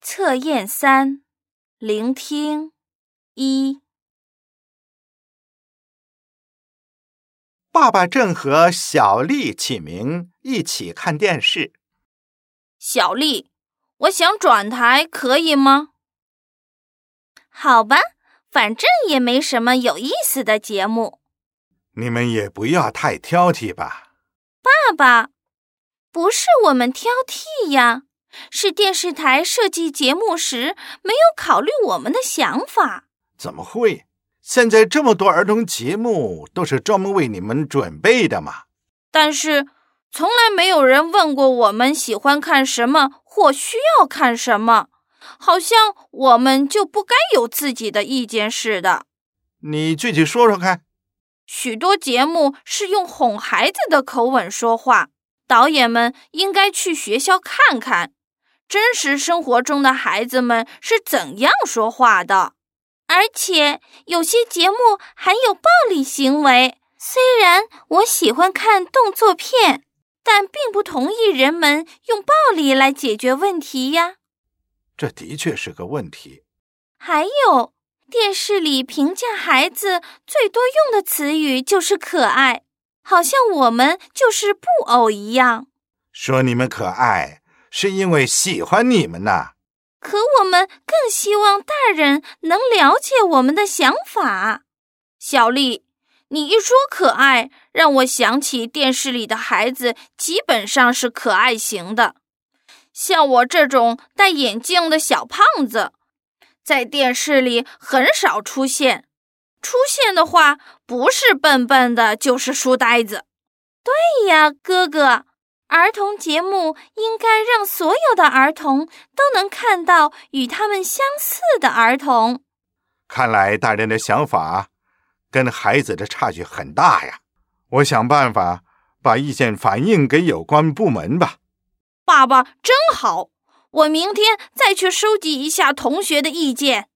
测验3，聆听1。 爸爸正和小丽起名一起看电视。 小丽，我想转台，可以吗？好吧，反正也没什么有意思的节目。 你们也不要太挑剔吧。 爸爸，不是我们挑剔呀，是电视台设计节目时没有考虑我们的想法。 怎么会？现在这么多儿童节目都是专门为你们准备的嘛。 但是从来没有人问过我们喜欢看什么或需要看什么，好像我们就不该有自己的意见似的。 你具体说说看。 许多节目是用哄孩子的口吻说话，导演们应该去学校看看，真实生活中的孩子们是怎样说话的。而且有些节目还有暴力行为，虽然我喜欢看动作片，但并不同意人们用暴力来解决问题呀。 这的确是个问题。 还有，电视里评价孩子最多用的词语就是可爱，好像我们就是布偶一样。 说你们可爱，是因为喜欢你们呐。 可我们更希望大人能了解我们的想法。小丽，你一说可爱，让我想起电视里的孩子基本上是可爱型的。像我这种戴眼镜的小胖子，在电视里很少出现。出现的话，不是笨笨的，就是书呆子。对呀，哥哥。儿童节目应该让所有的儿童都能看到与他们相似的儿童。 看来大人的想法跟孩子的差距很大呀。我想办法把意见反映给有关部门吧。 爸爸真好，我明天再去收集一下同学的意见。